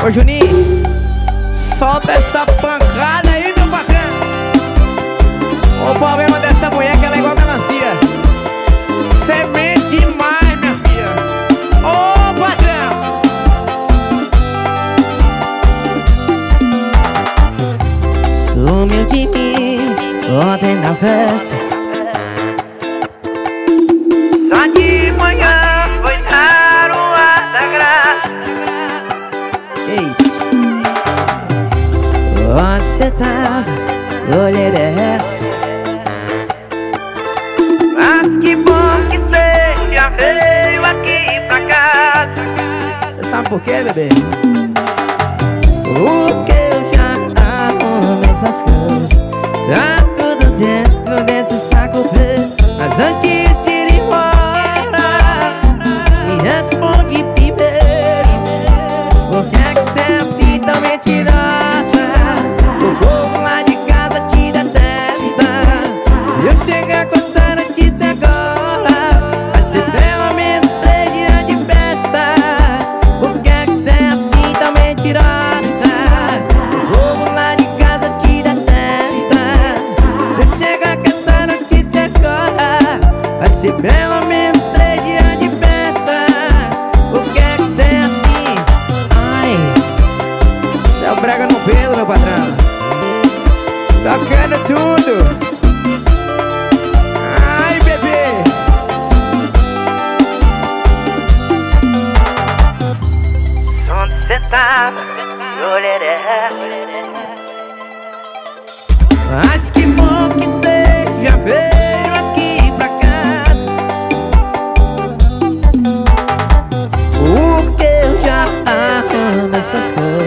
Ô Juninho, solta essa pancada aí, meu patrão. O problema dessa mulher é que ela é igual melancia, semente demais, minha filha. Ô patrão, sumiu de mim ontem na festa. Só de manhã foi dar o ar da graça. Eita, onde cê tava? Olheira é essa? Mas que bom que cê já veio aqui pra casa. você sabe por quê, bebê? Porque eu já arrumei essas coisas. Tá tudo dentro desse saco preto. Mas antes de ir embora, me responde primeiro. Por que é que cê é assim tão mentirosa? O povo lá de casa te detesta. Se eu chegar com essa notícia agora, vai ser pelo menos 3 dias de festa. Por que é que cê é assim tão mentirosa? O povo lá de casa te detesta. Se eu chegar com essa notícia agora, vai ser pelo menos 3 dias de festa. Por que é que cê é assim? Ai, Cê é o brega no pelo, meu patrão. Tocando tudo. Ai, bebê. Onde cê tava? Que olheira é essa? mas que bom que cê já veio aqui pra casa. Porque eu já arrumo essas coisas.